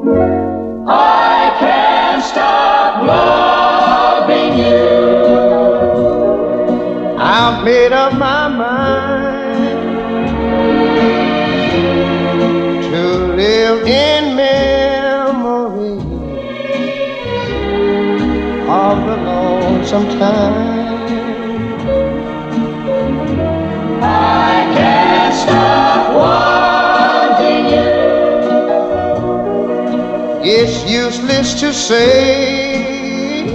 I can't stop loving you. I've made up my mind to live in memory of the lonesome time. I can't stop wanting you. It's useless to say,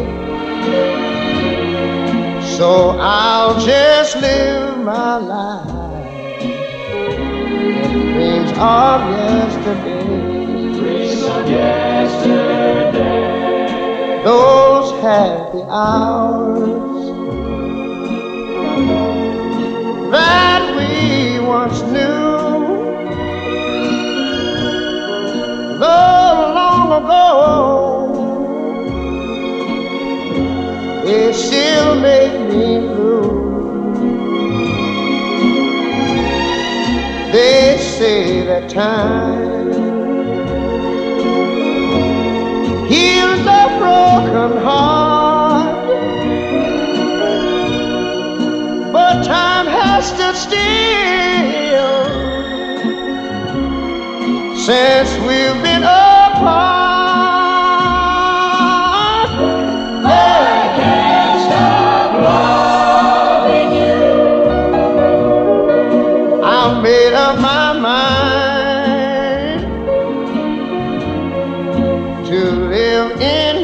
so I'll just live my life in dreams of yesterday. Dreams of yesterday. Those happy hours that we once knew, though long ago, it still make me blue. They say that time heals a broken heart, but time has stood still since we've been apart. I can't stop loving you. I've made up my mind to live in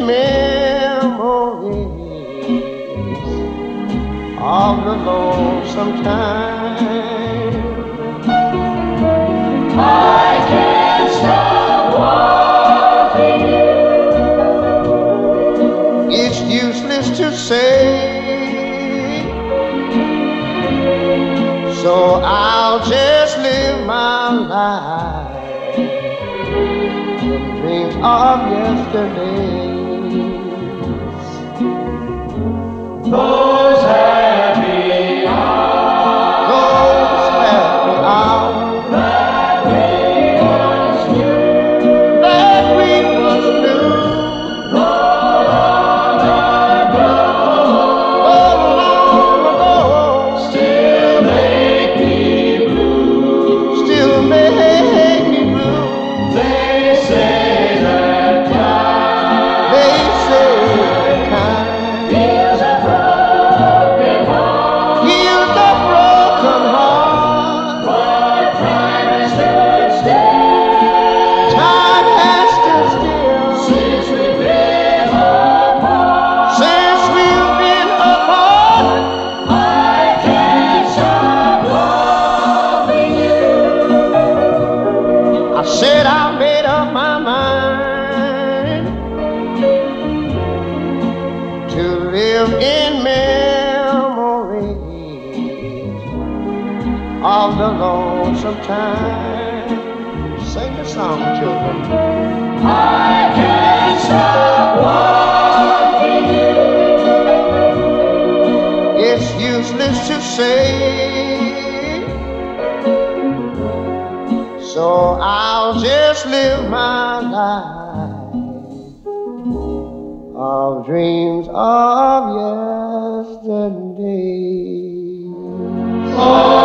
memories of the lonesome time. I can't stop wanting you. It's useless to say, so I'll just live my life in dreams of yesterdays. Those happy hours Those happy hours that we once knew. that we once knew, Long ago, oh, long ago, still make me blue. still make me blue. They say that time They say time is a broken heart, heals a broken heart. but time has stood still Time has stood still since we've been apart. since we've been apart. I can't stop loving you. I said I made up my mind to live in memories of the lonesome time. Sing the song, children. I can't stop wanting you. It's useless to say, so I'll just live my life of dreams of yesterday. Oh,